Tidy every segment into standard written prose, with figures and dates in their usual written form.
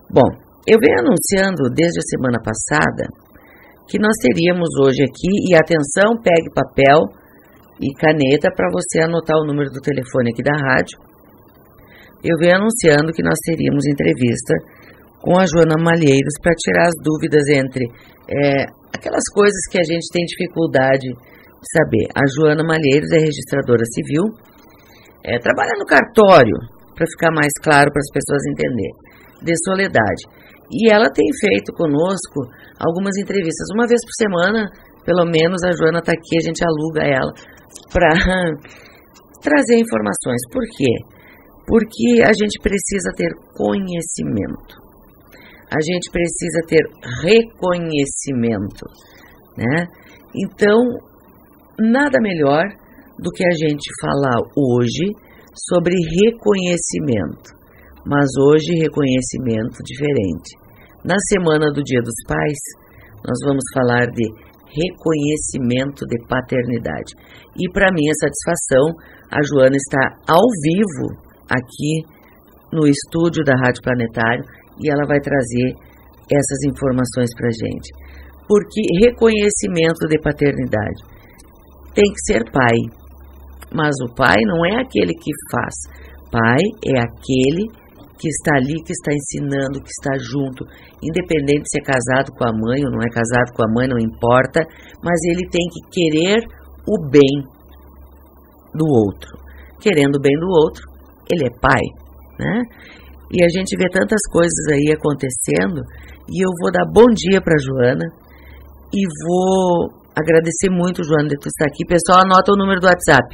Bom, eu venho anunciando desde a semana passada que nós teríamos hoje aqui, e atenção, pegue papel e caneta para você anotar o número do telefone aqui da rádio. Eu venho anunciando que nós teríamos entrevista com a Joana Malheiros para tirar as dúvidas entre aquelas coisas que a gente tem dificuldade de saber. A Joana Malheiros é registradora civil, trabalha no cartório, para ficar mais claro para as pessoas entenderem, de Soledade. E ela tem feito conosco algumas entrevistas. Uma vez por semana, pelo menos, a Joana está aqui, a gente aluga ela para trazer informações. Por quê? Porque a gente precisa ter conhecimento. A gente precisa ter reconhecimento, né? Então, nada melhor do que a gente falar hoje sobre reconhecimento, mas hoje reconhecimento diferente. Na semana do Dia dos Pais, nós vamos falar de reconhecimento de paternidade. E para minha satisfação, a Joana está ao vivo aqui no estúdio da Rádio Planetário e ela vai trazer essas informações para a gente. Porque reconhecimento de paternidade tem que ser pai. Mas o pai não é aquele que faz. Pai é aquele que está ali, que está ensinando, que está junto. Independente se é casado com a mãe ou não é casado com a mãe, não importa. Mas ele tem que querer o bem do outro. Querendo o bem do outro, ele é pai, né? E a gente vê tantas coisas aí acontecendo. E eu vou dar bom dia para a Joana. E vou agradecer muito, Joana, de tu estar aqui. Pessoal, anota o número do WhatsApp.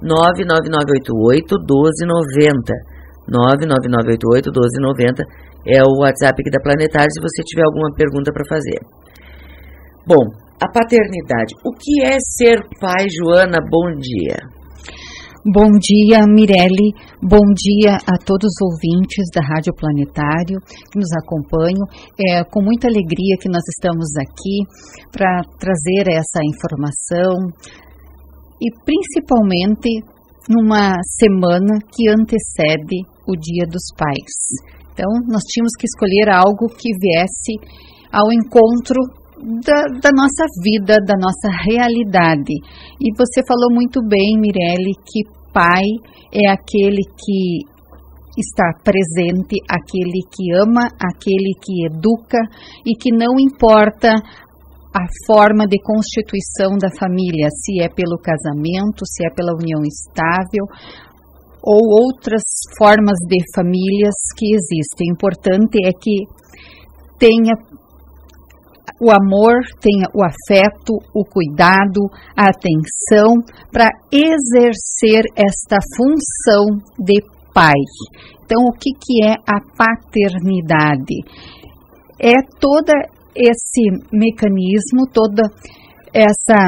99988-1290. 99988-1290 é o WhatsApp aqui da Planetário, se você tiver alguma pergunta para fazer. Bom, a paternidade. O que é ser pai, Joana? Bom dia. Bom dia, Mirelle. Bom dia a todos os ouvintes da Rádio Planetário que nos acompanham. É com muita alegria que nós estamos aqui para trazer essa informação, e principalmente numa semana que antecede o Dia dos Pais. Então, nós tínhamos que escolher algo que viesse ao encontro da nossa vida, da nossa realidade. E você falou muito bem, Mirelle, que pai é aquele que está presente, aquele que ama, aquele que educa e que não importa a forma de constituição da família, se é pelo casamento, se é pela união estável ou outras formas de famílias que existem. O importante é que tenha o amor, tenha o afeto, o cuidado, a atenção para exercer esta função de pai. Então, o que é a paternidade? É toda esse mecanismo, toda essa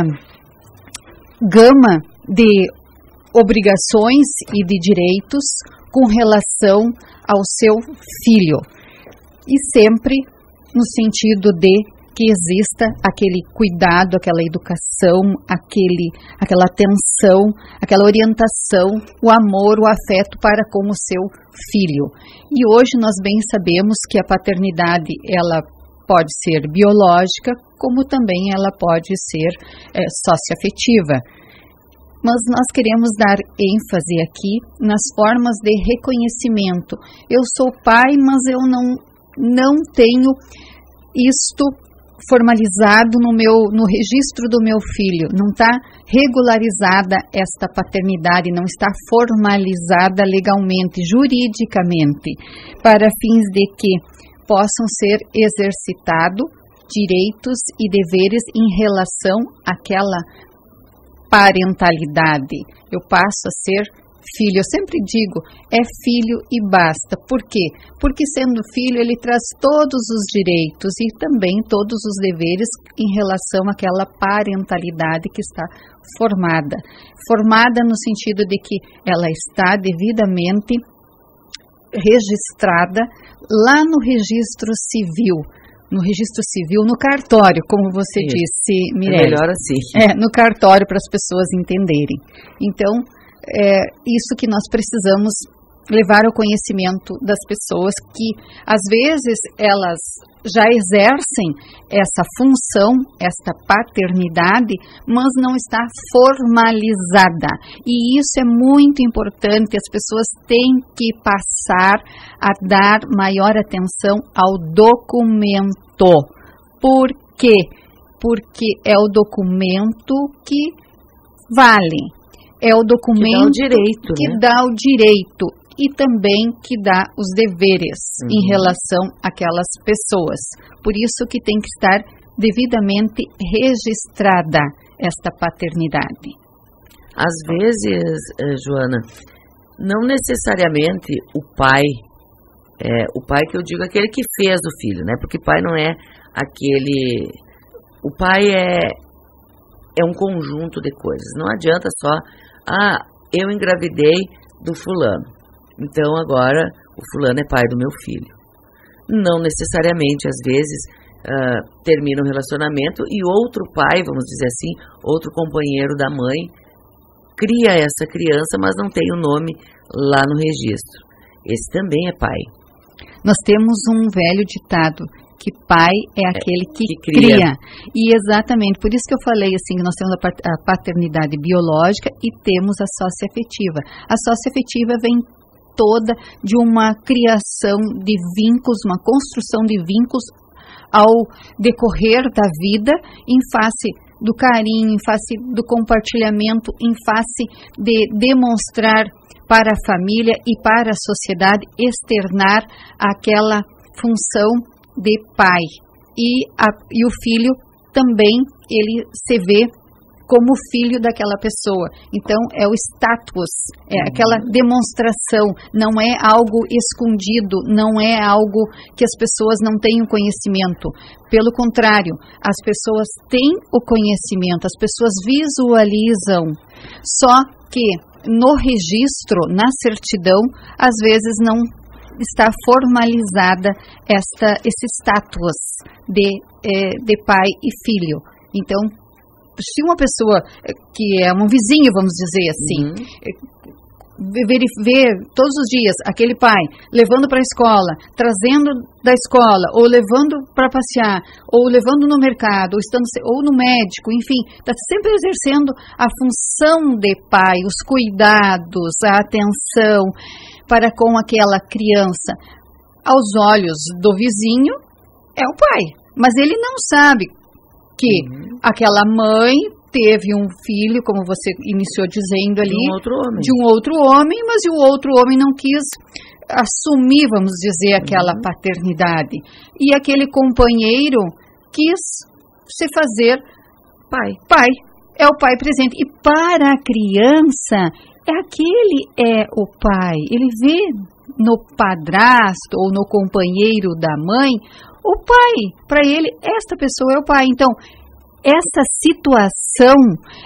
gama de obrigações e de direitos com relação ao seu filho. E sempre no sentido de que exista aquele cuidado, aquela educação, aquela atenção, aquela orientação, o amor, o afeto para com o seu filho. E hoje nós bem sabemos que a paternidade, ela pode ser biológica, como também ela pode ser socioafetiva. Mas nós queremos dar ênfase aqui nas formas de reconhecimento. Eu sou pai, mas eu não tenho isto formalizado no registro do meu filho. Não está regularizada esta paternidade, não está formalizada legalmente, juridicamente, para fins de que possam ser exercitados direitos e deveres em relação àquela parentalidade. Eu passo a ser filho. Eu sempre digo, é filho e basta. Por quê? Porque sendo filho, ele traz todos os direitos e também todos os deveres em relação àquela parentalidade que está formada. Formada no sentido de que ela está devidamente registrada lá no registro civil. No registro civil, no cartório, como você disse, Mirelle. É melhor assim. No cartório, para as pessoas entenderem. Então, isso que nós precisamos levar ao conhecimento das pessoas que, às vezes, elas já exercem essa função, esta paternidade, mas não está formalizada. E isso é muito importante, as pessoas têm que passar a dar maior atenção ao documento. Por quê? Porque é o documento que vale, é o documento que dá o direito e também que dá os deveres em relação àquelas pessoas. Por isso que tem que estar devidamente registrada esta paternidade. Às vezes, Joana, não necessariamente o pai que eu digo, aquele que fez o filho, né? Porque pai não é aquele... O pai é um conjunto de coisas. Não adianta só, eu engravidei do fulano, então agora o fulano é pai do meu filho. Não necessariamente, às vezes termina um relacionamento e outro pai, vamos dizer assim, outro companheiro da mãe, cria essa criança, mas não tem o nome lá no registro. Esse também é pai. Nós temos um velho ditado, que pai é aquele que cria. E exatamente, por isso que eu falei assim, que nós temos a paternidade biológica e temos a socioafetiva. A socioafetiva vem toda de uma criação de vínculos, uma construção de vínculos ao decorrer da vida, em face do carinho, em face do compartilhamento, em face de demonstrar para a família e para a sociedade, externar aquela função de pai. E o filho também, ele se vê como filho daquela pessoa. Então, é o status, é aquela demonstração, não é algo escondido, não é algo que as pessoas não tenham conhecimento. Pelo contrário, as pessoas têm o conhecimento, as pessoas visualizam, só que no registro, na certidão, às vezes não está formalizada esse status de pai e filho. Então, se uma pessoa que é um vizinho, vamos dizer assim, vê todos os dias aquele pai levando para a escola, trazendo da escola, ou levando para passear, ou levando no mercado, ou no médico, enfim, está sempre exercendo a função de pai, os cuidados, a atenção para com aquela criança. Aos olhos do vizinho, é o pai, mas ele não sabe que aquela mãe teve um filho, como você iniciou dizendo ali, de um outro homem, mas o outro homem não quis assumir, vamos dizer, aquela paternidade. E aquele companheiro quis se fazer pai. É o pai presente. E para a criança, é o pai. Ele vê no padrasto ou no companheiro da mãe o pai. Para ele, esta pessoa é o pai. Então, essa situação,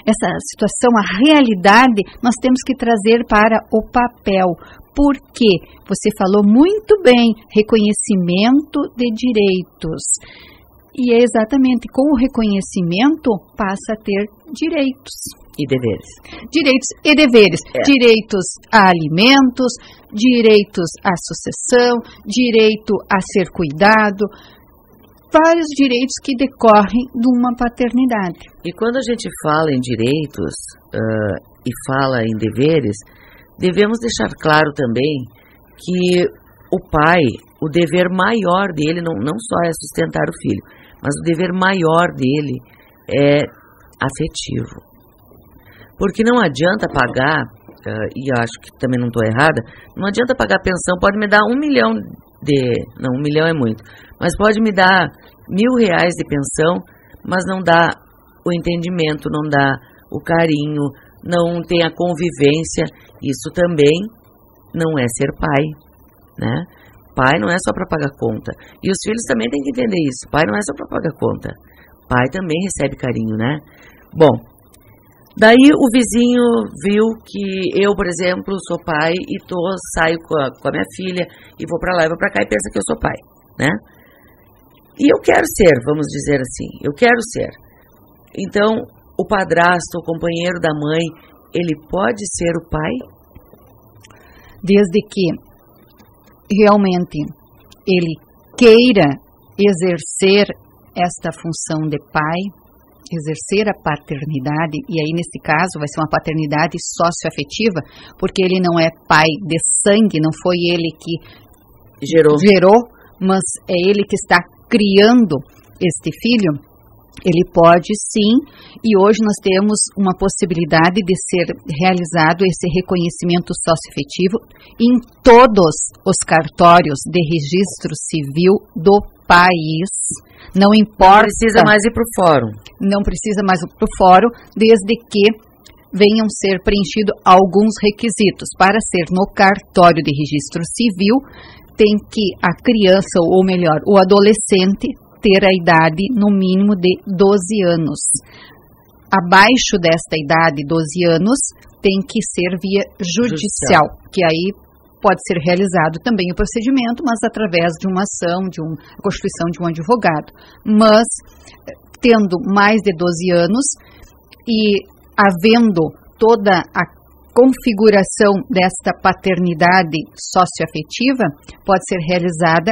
a realidade, nós temos que trazer para o papel. Porque você falou muito bem, reconhecimento de direitos. E é exatamente com o reconhecimento passa a ter direitos. E deveres. Direitos e deveres. Direitos a alimentos, direitos à sucessão, direito a ser cuidado, vários direitos que decorrem de uma paternidade. E quando a gente fala em direitos e fala em deveres, devemos deixar claro também que o pai, o dever maior dele não só é sustentar o filho, mas o dever maior dele é afetivo. Porque não adianta pagar, e acho que também não estou errada, não adianta pagar pensão, pode me dar 1 milhão não, 1 milhão é muito, mas pode me dar R$1.000 de pensão, mas não dá o entendimento, não dá o carinho, não tem a convivência. Isso também não é ser pai, né? Pai não é só para pagar conta. E os filhos também têm que entender isso. Pai não é só para pagar conta. Pai também recebe carinho, né? Bom, daí o vizinho viu que eu, por exemplo, sou pai e saio com a minha filha e vou para lá e vou para cá e pensa que eu sou pai, né? E eu quero ser, vamos dizer assim, eu quero ser. Então, o padrasto, o companheiro da mãe, ele pode ser o pai? desde que realmente ele queira exercer esta função de pai, exercer a paternidade, e aí nesse caso vai ser uma paternidade socioafetiva, porque ele não é pai de sangue, não foi ele que gerou, mas é ele que está criando este filho. Ele pode sim, e hoje nós temos uma possibilidade de ser realizado esse reconhecimento socioafetivo em todos os cartórios de registro civil do país. Não importa. Não precisa mais ir para o fórum. Não precisa mais ir para o fórum, desde que venham ser preenchidos alguns requisitos. Para ser no cartório de registro civil, tem que a criança, ou melhor, o adolescente, ter a idade no mínimo de 12 anos. Abaixo desta idade, 12 anos, tem que ser via judicial, que aí pode ser realizado também o procedimento, mas através de uma ação, a constituição de um advogado. Mas, tendo mais de 12 anos e havendo toda a configuração desta paternidade socioafetiva, pode ser realizada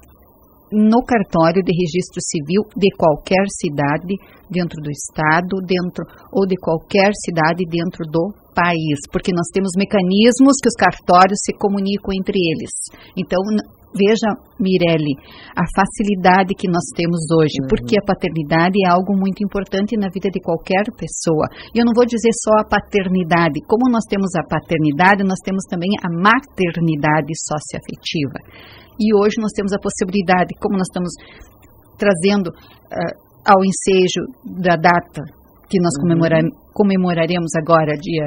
no cartório de registro civil de qualquer cidade dentro do estado, ou de qualquer cidade dentro do país, porque nós temos mecanismos que os cartórios se comunicam entre eles. Então, veja, Mirelle, a facilidade que nós temos hoje, porque a paternidade é algo muito importante na vida de qualquer pessoa. E eu não vou dizer só a paternidade. Como nós temos a paternidade, nós temos também a maternidade socioafetiva. E hoje nós temos a possibilidade, como nós estamos trazendo ao ensejo da data que nós comemoraremos agora, dia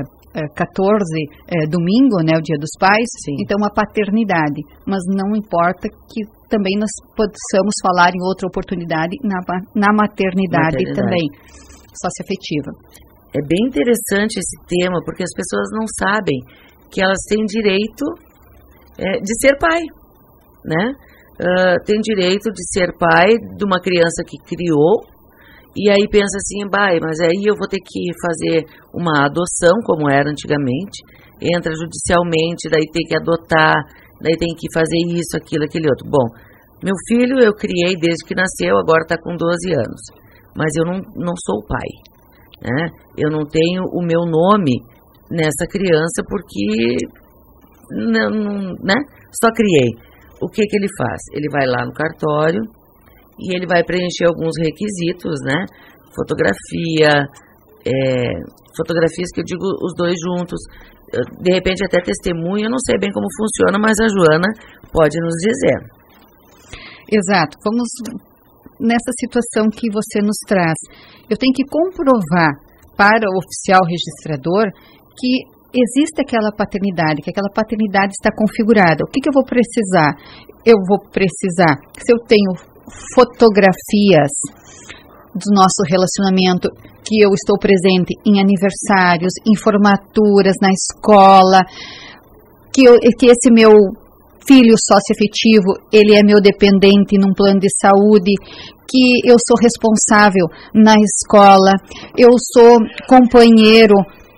14, domingo, né, o Dia dos Pais, sim. Então a paternidade, mas não importa que também nós possamos falar em outra oportunidade na maternidade também, socioafetiva. É bem interessante esse tema, porque as pessoas não sabem que elas têm direito de ser pai, né? Tem direito de ser pai de uma criança que criou, e aí pensa assim, mas aí eu vou ter que fazer uma adoção, como era antigamente, entra judicialmente, daí tem que adotar, daí tem que fazer isso, aquilo, aquele outro. Bom, meu filho eu criei desde que nasceu, agora está com 12 anos, mas eu não sou pai, né? Eu não tenho o meu nome nessa criança porque né? Só criei. O que ele faz? Ele vai lá no cartório e ele vai preencher alguns requisitos, né? Fotografias que eu digo os dois juntos, de repente até testemunho, eu não sei bem como funciona, mas a Joana pode nos dizer. Exato, vamos nessa situação que você nos traz. Eu tenho que comprovar para o oficial registrador que existe aquela paternidade, que aquela paternidade está configurada. O que eu vou precisar? Eu vou precisar, se eu tenho fotografias do nosso relacionamento, que eu estou presente em aniversários, em formaturas, na escola, que esse meu filho socioafetivo, ele é meu dependente num plano de saúde, que eu sou responsável na escola, eu sou companheiro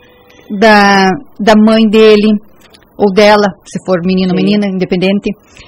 da mãe dele, ou dela, se for menino ou menina, independente.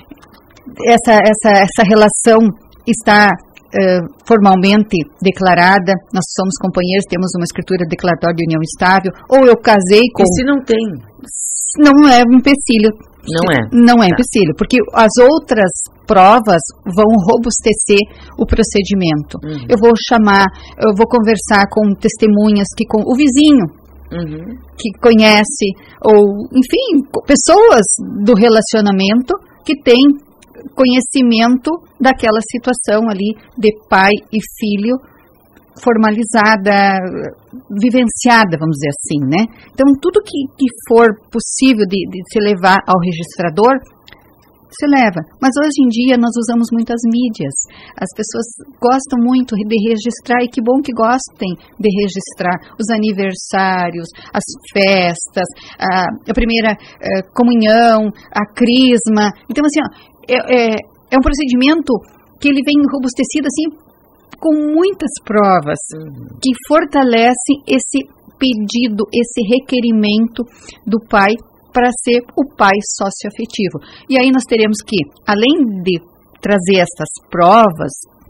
Essa relação está formalmente declarada, nós somos companheiros, temos uma escritura declaratória de união estável, ou eu casei com... E se não tem? Não é um empecilho. Não é empecilho, porque as outras provas vão robustecer o procedimento. Eu vou conversar com testemunhas, com o vizinho, que conhece, ou enfim, pessoas do relacionamento que têm conhecimento daquela situação ali de pai e filho formalizada, vivenciada, vamos dizer assim, né? Então, tudo que for possível de se levar ao registrador, se leva. Mas hoje em dia nós usamos muitas mídias. As pessoas gostam muito de registrar, e que bom que gostem de registrar os aniversários, as festas, a primeira comunhão, a crisma. Então, assim, é um procedimento que ele vem robustecido, assim, com muitas provas, que fortalece esse pedido, esse requerimento do pai para ser o pai socioafetivo. E aí nós teremos que, além de trazer essas provas,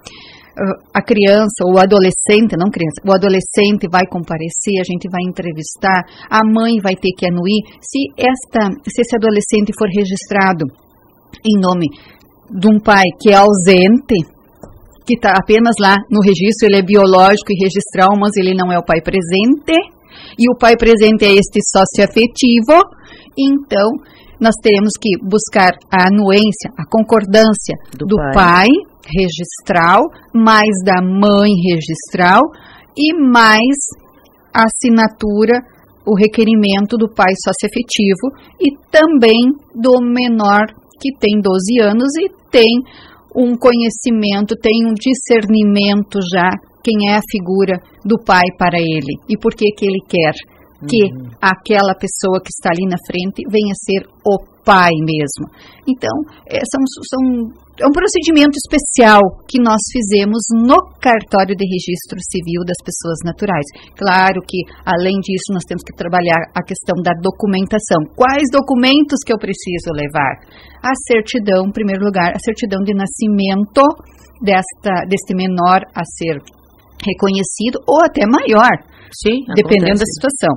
a criança, ou o adolescente, não criança, o adolescente vai comparecer, a gente vai entrevistar, a mãe vai ter que anuir. Se esse adolescente for registrado em nome de um pai que é ausente, que está apenas lá no registro, ele é biológico e registral, mas ele não é o pai presente, e o pai presente é este socioafetivo, então nós teremos que buscar a anuência, a concordância do pai registral, mais da mãe registral e mais a assinatura, o requerimento do pai socioafetivo e também do menor que tem 12 anos e tem um conhecimento, tem um discernimento já, quem é a figura do pai para ele e por que ele quer que aquela pessoa que está ali na frente venha a ser o pai mesmo. Então, é um procedimento especial que nós fizemos no cartório de registro civil das pessoas naturais. Claro que, além disso, nós temos que trabalhar a questão da documentação. Quais documentos que eu preciso levar? A certidão, em primeiro lugar, a certidão de nascimento deste menor a ser reconhecido, ou até maior, sim, dependendo da situação.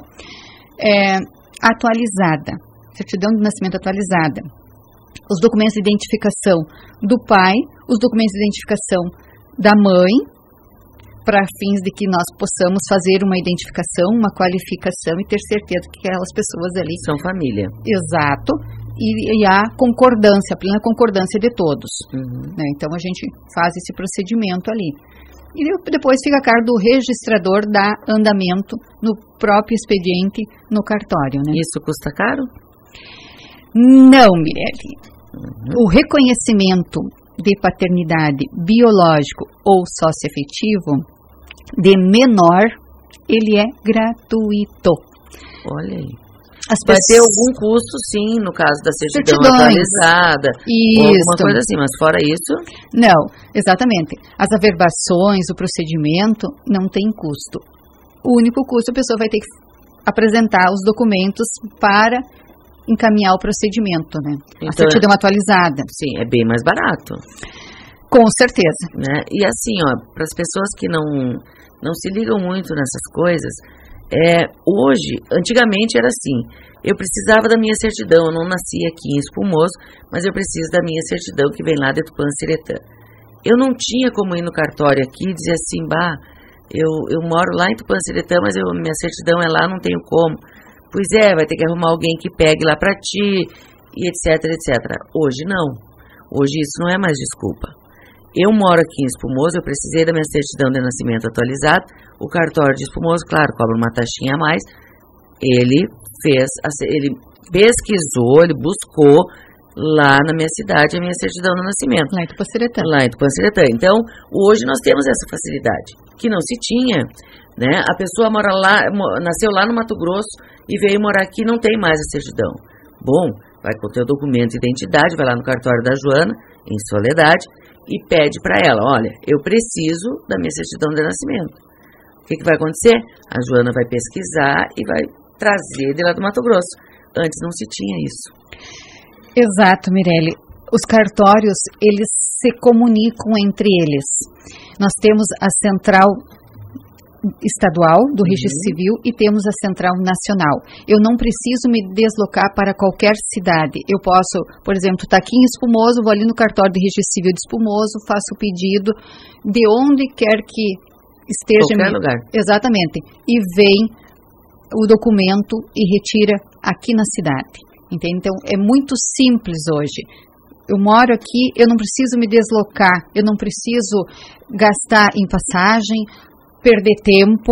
Atualizada, certidão de nascimento atualizada, os documentos de identificação do pai, os documentos de identificação da mãe, para fins de que nós possamos fazer uma identificação, uma qualificação e ter certeza que aquelas pessoas ali são família. Exato. E a concordância, a plena concordância de todos. Né? Então a gente faz esse procedimento ali. E depois fica a cargo do registrador dar andamento no próprio expediente no cartório. Né? Isso custa caro? Não, Mirelle. O reconhecimento de paternidade biológico ou socioafetivo de menor, ele é gratuito. Olha aí. Vai ter algum custo, sim, no caso da certidão atualizada, isso, ou alguma coisa assim, mas fora isso... Não, exatamente. As averbações, o procedimento, não tem custo. O único custo, a pessoa vai ter que apresentar os documentos para encaminhar o procedimento, né? Então, a certidão atualizada. Sim, é bem mais barato. Com certeza. Né? E assim, para as pessoas que não se ligam muito nessas coisas... hoje, antigamente era assim, eu precisava da minha certidão, eu não nasci aqui em Espumoso, mas eu preciso da minha certidão que vem lá de Tupã-Seretã. Eu não tinha como ir no cartório aqui e dizer assim, eu moro lá em Tupã-Seretã, mas minha certidão é lá, não tenho como. Pois vai ter que arrumar alguém que pegue lá para ti, e etc, etc. Hoje não, hoje isso não é mais desculpa. Eu moro aqui em Espumoso, eu precisei da minha certidão de nascimento atualizada, o cartório de Espumoso, claro, cobra uma taxinha a mais, ele pesquisou, ele buscou lá na minha cidade a minha certidão de nascimento. Lá em Tupã-Seretã. Lá em Tupã-Seretã. Então, hoje nós temos essa facilidade, que não se tinha, né? A pessoa mora lá, nasceu lá no Mato Grosso e veio morar aqui e não tem mais a certidão. Bom, vai com o teu documento de identidade, vai lá no cartório da Joana, em Soledade, e pede para ela, olha, eu preciso da minha certidão de nascimento. O que vai acontecer? A Joana vai pesquisar e vai trazer de lá do Mato Grosso. Antes não se tinha isso. Exato, Mirelle. Os cartórios, eles se comunicam entre eles. Nós temos a central estadual do Registro Civil e temos a central nacional. Eu não preciso me deslocar para qualquer cidade. Eu posso, por exemplo, estar aqui em Espumoso, vou ali no cartório do Registro Civil de Espumoso, faço o pedido de onde quer que esteja. Qualquer lugar. Exatamente. E vem o documento e retira aqui na cidade. Entende? Então, é muito simples hoje. Eu moro aqui, eu não preciso me deslocar, eu não preciso gastar em passagem, perder tempo.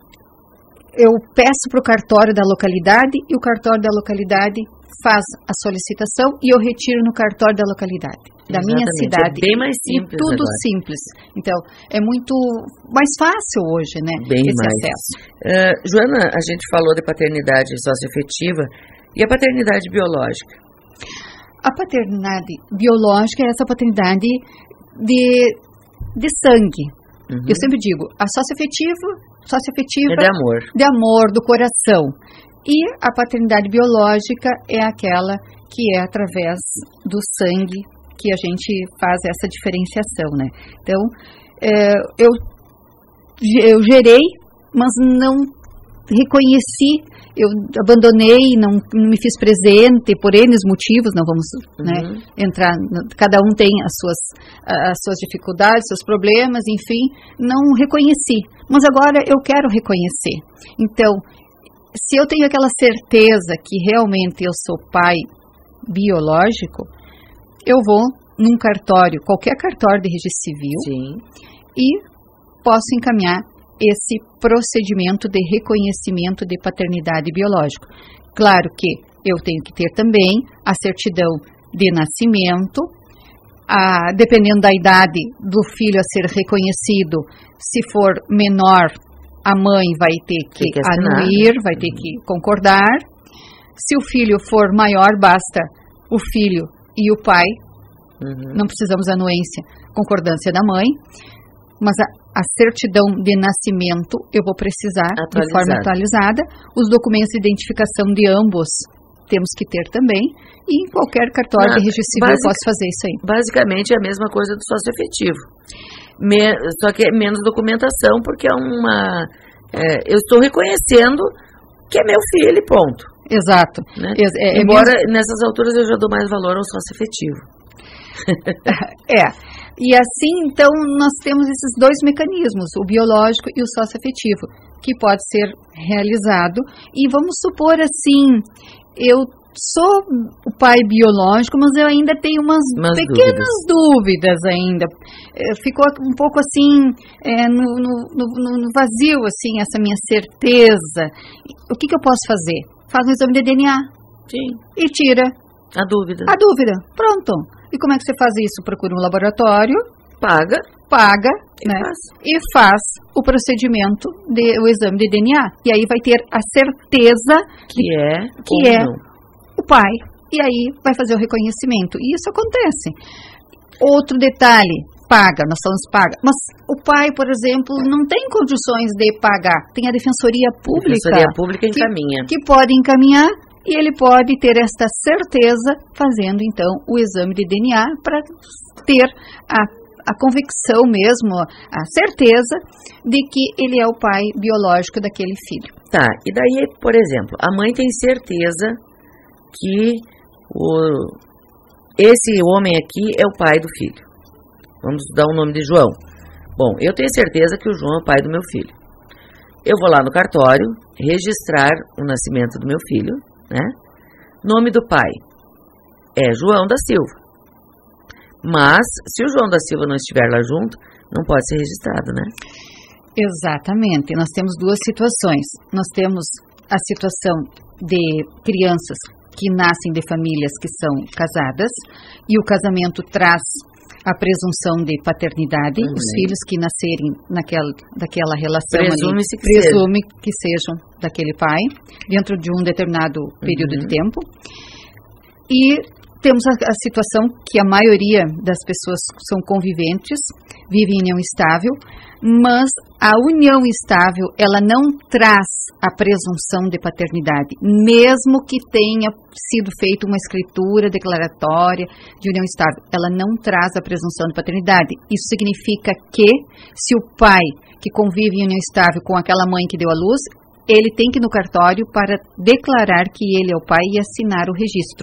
Eu peço para o cartório da localidade e o cartório da localidade faz a solicitação e eu retiro no cartório da localidade, da minha cidade. É bem mais simples. E tudo agora. Simples. Então, é muito mais fácil hoje, né? Bem esse mais. acesso. Joana, a gente falou de paternidade socioafetiva e a paternidade biológica. A paternidade biológica é essa paternidade de sangue. Eu sempre digo, a socioafetiva é de amor. De amor, do coração. E a paternidade biológica é aquela que é através do sangue que a gente faz essa diferenciação, né? Então, eu gerei, mas não reconheci, eu abandonei, não me fiz presente por N motivos, não vamos né, entrar, cada um tem as suas dificuldades, seus problemas, enfim, não reconheci, mas agora eu quero reconhecer. Então, se eu tenho aquela certeza que realmente eu sou pai biológico, eu vou num cartório, qualquer cartório de registro civil, Sim. E posso encaminhar esse procedimento de reconhecimento de paternidade biológica. Claro que eu tenho que ter também a certidão de nascimento, dependendo da idade do filho a ser reconhecido, se for menor, a mãe vai ter que anuir, vai ter que concordar. Se o filho for maior, basta o filho e o pai, não precisamos anuência, concordância da mãe, mas a certidão de nascimento eu vou precisar de forma atualizada, os documentos de identificação de ambos temos que ter também, e em qualquer cartório de registro civil eu posso fazer isso aí. Basicamente é a mesma coisa do sócio efetivo, só que é menos documentação, porque eu estou reconhecendo que é meu filho, ponto. Exato. Né? Embora nessas alturas eu já dou mais valor ao sócio efetivo. E assim, então, nós temos esses dois mecanismos, o biológico e o socioafetivo, que pode ser realizado. E vamos supor assim, eu sou o pai biológico, mas eu ainda tenho umas pequenas dúvidas ainda. Ficou um pouco assim, no vazio, assim, essa minha certeza. O que eu posso fazer? Faz um exame de DNA. Sim. E tira a dúvida. Pronto. E como é que você faz isso? Procura um laboratório, paga, né? E faz o procedimento o exame de DNA. E aí vai ter a certeza que é o pai. E aí vai fazer o reconhecimento. E isso acontece. Outro detalhe, nós falamos paga. Mas o pai, por exemplo, não tem condições de pagar. Tem a Defensoria Pública. A Defensoria Pública encaminha. Que pode encaminhar. E ele pode ter esta certeza fazendo, então, o exame de DNA para ter a convicção mesmo, a certeza de que ele é o pai biológico daquele filho. Tá, e daí, por exemplo, a mãe tem certeza que esse homem aqui é o pai do filho. Vamos dar o nome de João. Bom, eu tenho certeza que o João é o pai do meu filho. Eu vou lá no cartório, registrar o nascimento do meu filho, né? Nome do pai é João da Silva. Mas, se o João da Silva não estiver lá junto, não pode ser registrado, né? Exatamente. Nós temos duas situações. Nós temos a situação de crianças que nascem de famílias que são casadas, e o casamento traz a presunção de paternidade. Os filhos que nascerem daquela relação presume que sejam daquele pai, dentro de um determinado período de tempo. E temos a situação que a maioria das pessoas são conviventes, vivem em união estável, mas a união estável, ela não traz a presunção de paternidade, mesmo que tenha sido feita uma escritura declaratória de união estável, ela não traz a presunção de paternidade. Isso significa que, se o pai que convive em união estável com aquela mãe que deu à luz, ele tem que ir no cartório para declarar que ele é o pai e assinar o registro.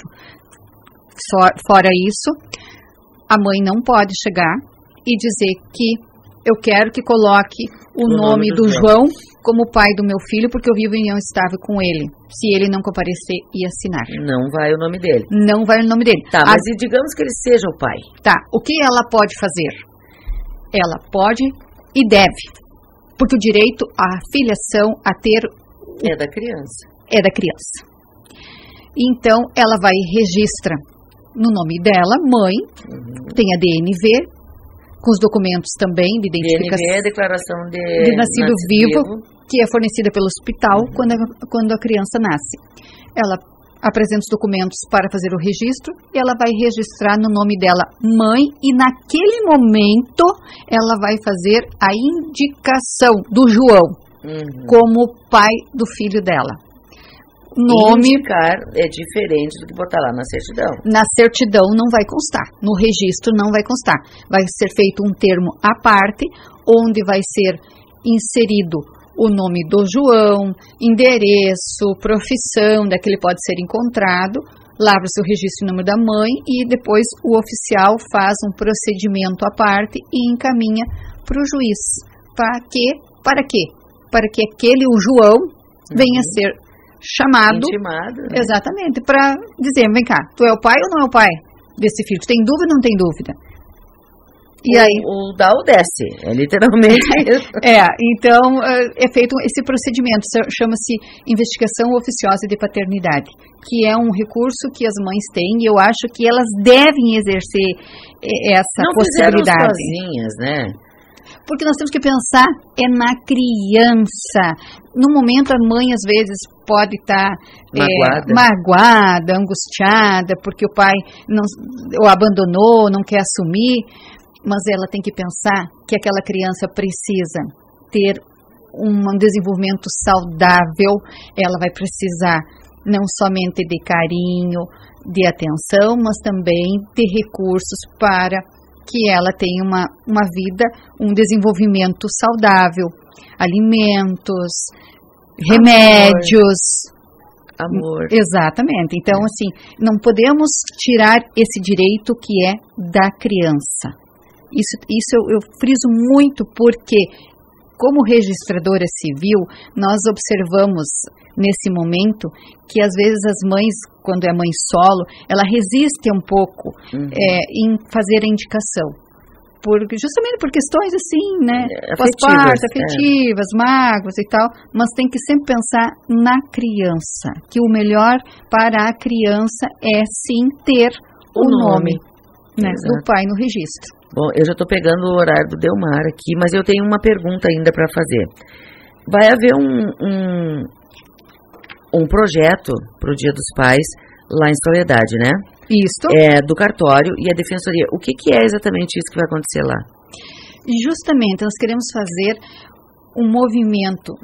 Fora isso, a mãe não pode chegar e dizer que eu quero que coloque o nome do João como pai do meu filho, porque eu vivo em união estável com ele, se ele não comparecer e assinar. Não vai o nome dele. Não vai o nome dele. Tá, mas digamos que ele seja o pai. Tá, o que ela pode fazer? Ela pode e deve, porque o direito à filiação, a ter... É da criança. É da criança. Então, ela vai e registra no nome dela, mãe, tem a DNV, com os documentos também de identificação. DNV é a declaração de nascido vivo, que é fornecida pelo hospital quando a criança nasce. Ela apresenta os documentos para fazer o registro, e ela vai registrar no nome dela mãe, e naquele momento ela vai fazer a indicação do João como pai do filho dela. nome. Indicar é diferente do que botar lá na certidão. Na certidão não vai constar, no registro não vai constar. Vai ser feito um termo à parte, onde vai ser inserido o nome do João, endereço, profissão, daquele pode ser encontrado, lavra-se o registro e número da mãe e depois o oficial faz um procedimento à parte e encaminha para o juiz. Para quê? Para que aquele, o João, venha a ser chamado. Intimado. Né? Exatamente, para dizer, vem cá, tu é o pai ou não é o pai desse filho? Tu tem dúvida ou não tem dúvida? E aí, o dá ou desce, é literalmente isso. Então é feito esse procedimento, chama-se investigação oficiosa de paternidade, que é um recurso que as mães têm e eu acho que elas devem exercer essa possibilidade. Não fizeram sozinhas, né? Porque nós temos que pensar na criança. No momento a mãe às vezes pode estar magoada, angustiada, porque o pai o abandonou, não quer assumir. Mas ela tem que pensar que aquela criança precisa ter um desenvolvimento saudável, ela vai precisar não somente de carinho, de atenção, mas também de recursos para que ela tenha uma vida, um desenvolvimento saudável, alimentos, remédios. Amor. Exatamente. Então, assim, não podemos tirar esse direito que é da criança. Isso eu friso muito porque, como registradora civil, nós observamos nesse momento que às vezes as mães, quando é mãe solo, ela resiste um pouco em fazer a indicação. Justamente por questões assim, né? Pós-parto, afetivas, mágoas e tal, mas tem que sempre pensar na criança, que o melhor para a criança é sim ter o nome. Né, do pai no registro. Bom, eu já estou pegando o horário do Delmar aqui, mas eu tenho uma pergunta ainda para fazer. Vai haver um projeto para o Dia dos Pais lá em Soledade, né? Isso. Do cartório e a defensoria. O que é exatamente isso que vai acontecer lá? Justamente, nós queremos fazer um movimento,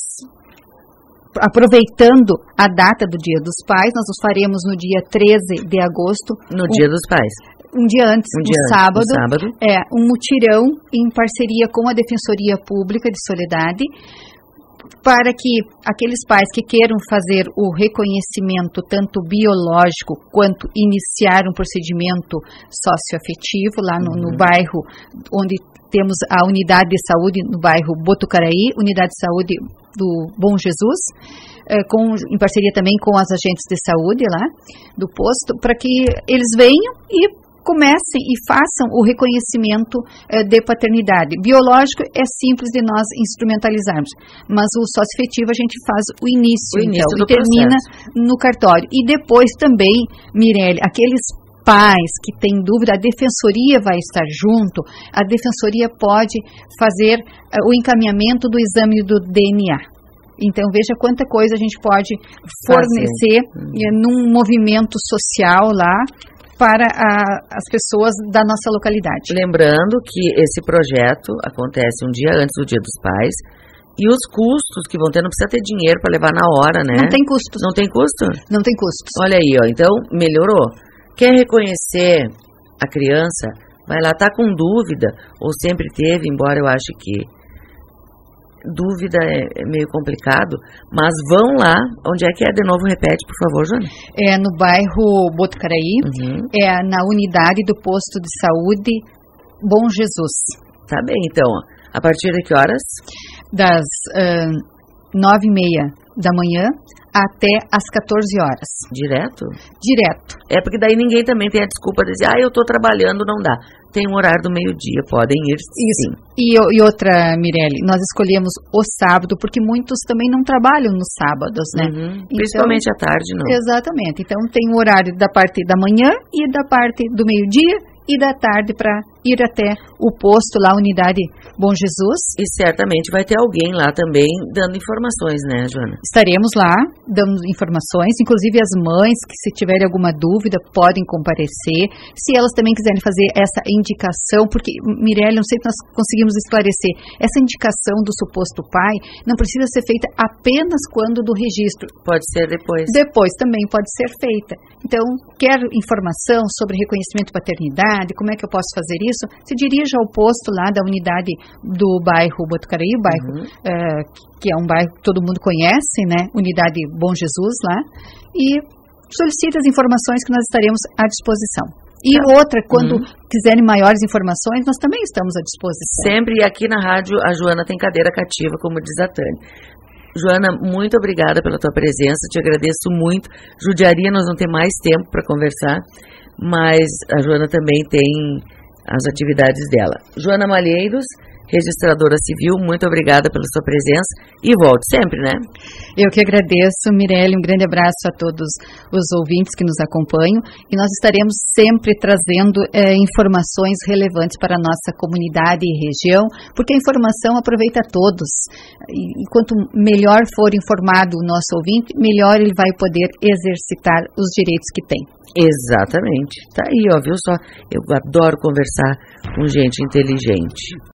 aproveitando a data do Dia dos Pais, nós os faremos no dia 13 de agosto. No Dia dos Pais. Um dia antes, sábado, um mutirão em parceria com a Defensoria Pública de Soledade, para que aqueles pais que queiram fazer o reconhecimento tanto biológico quanto iniciar um procedimento socioafetivo lá no bairro onde temos a unidade de saúde, no bairro Botucaraí, unidade de saúde do Bom Jesus, em parceria também com as agentes de saúde lá do posto, para que eles venham e comecem e façam o reconhecimento de paternidade. Biológico é simples de nós instrumentalizarmos, mas o socioafetivo a gente faz o início então, e termina no cartório. E depois também, Mirelle, aqueles pais que têm dúvida, a defensoria vai estar junto, a defensoria pode fazer o encaminhamento do exame do DNA. Então, veja quanta coisa a gente pode fornecer num movimento social lá, para as pessoas da nossa localidade. Lembrando que esse projeto acontece um dia antes do Dia dos Pais e os custos que vão ter, não precisa ter dinheiro para levar na hora, né? Não tem custos. Não tem custo? Não tem custos. Olha aí, então melhorou. Quer reconhecer a criança, vai lá, tá com dúvida, ou sempre teve, embora eu ache que dúvida é meio complicado, mas vão lá, onde é que é? De novo, repete, por favor, Joana. É no bairro Botucaraí, na unidade do posto de saúde Bom Jesus. Tá bem, então, a partir de que horas? Das 9h30 da manhã até as 14 horas. Direto? Direto. É porque daí ninguém também tem a desculpa de dizer, eu tô trabalhando, não dá. Tem um horário do meio-dia, podem ir sim. E outra, Mirelle, nós escolhemos o sábado, porque muitos também não trabalham nos sábados, né? Então, principalmente à tarde, não. Exatamente. Então tem um horário da parte da manhã e da parte do meio-dia e da tarde para ir até o posto lá, Unidade Bom Jesus. E certamente vai ter alguém lá também dando informações, né, Joana? Estaremos lá dando informações, inclusive as mães que, se tiverem alguma dúvida, podem comparecer. Se elas também quiserem fazer essa indicação, porque, Mirelle, não sei se nós conseguimos esclarecer, essa indicação do suposto pai não precisa ser feita apenas quando do registro. Pode ser depois. Depois também pode ser feita. Então, quer informação sobre reconhecimento de paternidade, como é que eu posso fazer isso? Se dirija ao posto lá da unidade do bairro Botucaraí, que é um bairro que todo mundo conhece, né? Unidade Bom Jesus lá, e solicite as informações que nós estaremos à disposição. E outra, quando quiserem maiores informações, nós também estamos à disposição. Sempre, e aqui na rádio a Joana tem cadeira cativa, como diz a Tânia. Joana, muito obrigada pela tua presença, te agradeço muito. Judiaria, nós não temos mais tempo para conversar, mas a Joana também tem as atividades dela. Joana Malheiros, registradora civil, muito obrigada pela sua presença e volte sempre, né? Eu que agradeço, Mirelle, um grande abraço a todos os ouvintes que nos acompanham e nós estaremos sempre trazendo informações relevantes para a nossa comunidade e região, porque a informação aproveita a todos e quanto melhor for informado o nosso ouvinte, melhor ele vai poder exercitar os direitos que tem. Exatamente, tá aí, ó, viu só? Eu adoro conversar com gente inteligente.